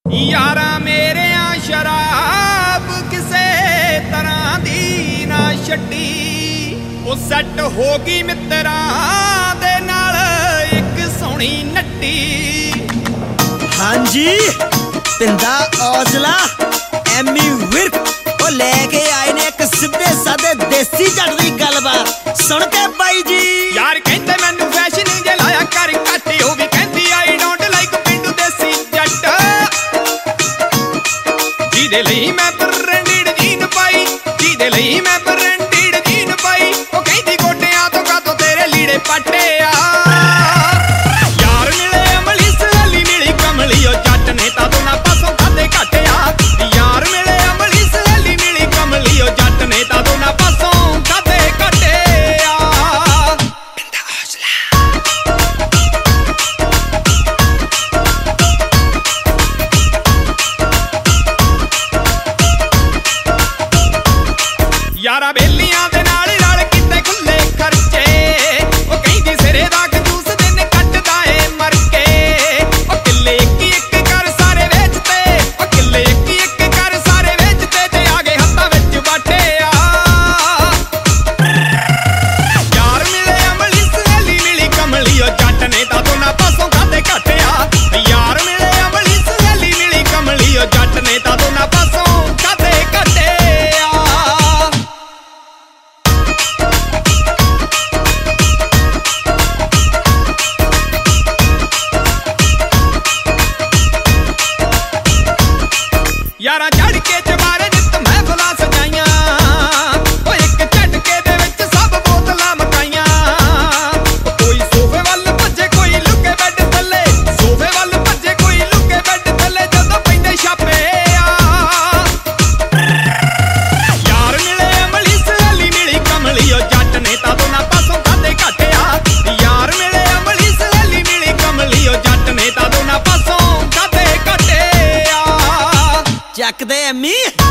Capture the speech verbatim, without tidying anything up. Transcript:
यारा मेरे शराब किसे तरह दी ना छड्डी ओ सैट हो गई मित्रा दे नाल एक सोहनी नट्टी। हाँ जी पिंदा औजला एमी विर्क ओ लेके आए ने एक सीधे सादे देसी जट दी गलबात सुन के बाई जी। यार कहंदे मैनू फैशन जे लाया कर घट ओ भी कहंदी आई डोंट लाइक पिंडू देसी जट जिहदे लई मैं ब्रांडेड जीन पाई जिहदे लई मैं ब्रांडेड जीन पाई ओ कहंदी गोडियां तो कातों तेरे लीड़े पाटे आ। यार मिले अमली सहेली मिली कमली ओ जट ने तां दोना पासों खादे घट आ। यार मिले अमली सहेली मिली कमली ओ जट ने तां दोना पासों खादे घट आ। पिंदा हौसला यारा बेलियां दे नाल रल किते खुले खर्चे ओ कहंदी सिरे दा कंजूस दिन कटदा ए मर के ओ किले इक इक कर सारे वेचते ओ किले इक इक कर सारे वेचते ते आगे हत्थां विच बाटे आ। यार मिले अमली सहेली मिली कमली ओ जट ने तां दोना पासों खादे घट आ। यार मिले अमली सहेली मिली कमली ओ जट ने तां दोना पासों खादे घट आ। यारा चढ़ के चबारे नित महफिलां सजाइयां ओ एक झटके दे विच सब बोतलां मकाइयां। कोई सोफे वल भज्जे कोई लुके बैड थल्ले सोफे वल भज्जे कोई लुके बैड थल्ले जदों पैंदे छापे आ। यार मिले अमली सहेली मिली कमली ओ जट ने तां दोना पासों खादे घट आ। यार मिले अमली सहेली मिली कमली ओ जट ने तां दोना पासों खादे घट आ। ਚੱਕ ਦੇ ਐਮੀ।